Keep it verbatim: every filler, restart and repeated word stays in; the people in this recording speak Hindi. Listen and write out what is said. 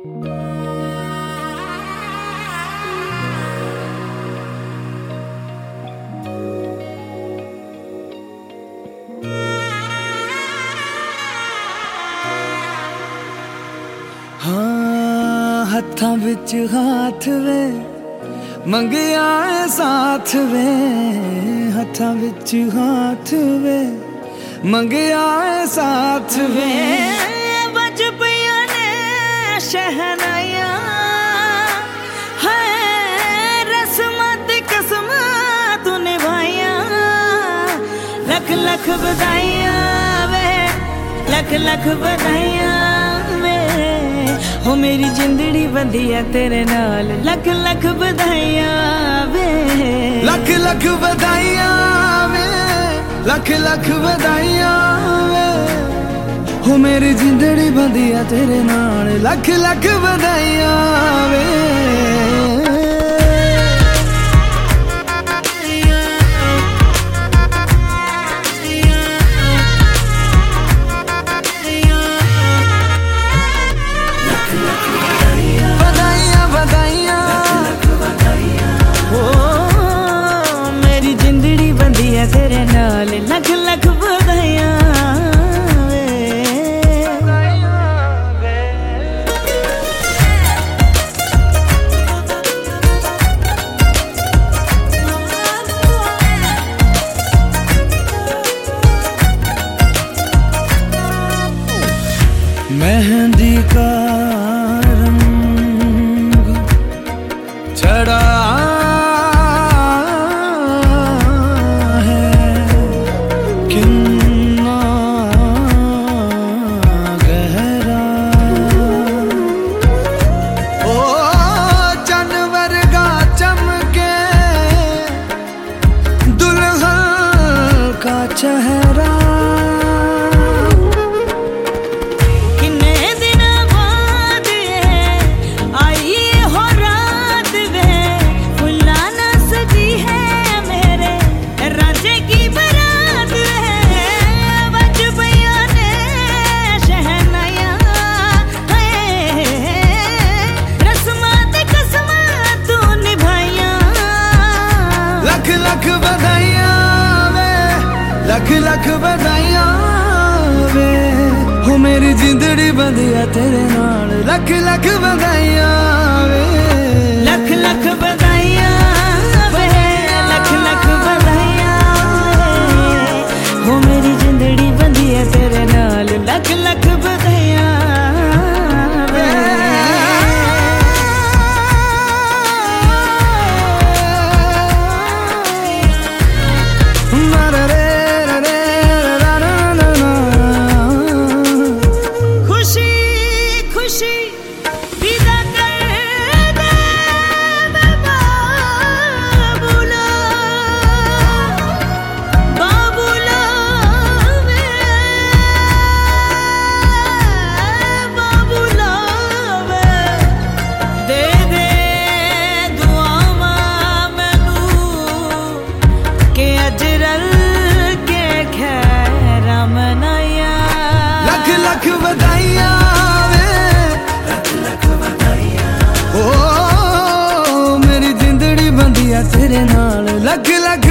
हाँ हत्थां विच हाथ वे मंगिया है साथ वे, हत्थां विच हाथ वे मंगिया है साथ वे। बज पिया ने शहनाया है, रस्मां ते कसमां तू निभाइया। लख लख बधाइयां वे, लख लख बधाइयां वे, हो मेरी जिंदड़ी बंधी है तेरे नाल। लख लख बधाइयां वे, लख लख बधाइयां वे, लख लख बधाइयां वे, हो मेरी जिंदड़ी बंधी है तेरे नाल। लख लख बधाइयां वे। तेरे नाल लख लख बधाइयां वे। मेहंदी का रंग चढ़ा चेहरा किन्ने दिन बाद आई हो रात वे, फुल्ला ना सजी है मेरे राजे की बरात है। बज पिया ने शहनाया है, रस्मां ते कसमां तू निभाइया। लख लख बधाइयां वे, लख लख बधाइयां वे, हो मेरी जिंदड़ी बंधी है तेरे नाल। लख लख बधाइयां वे, लख लख बधाइयां वे, लख लख बधाइयां वे, हो मेरी जिंदड़ी बंधी है तेरे नाल। लख लख बधाइयां वे। लख बधाइयां वे, लख लख बधाइयां, ओ मेरी जिंदड़ी बंधी है तेरे नाल। लख लख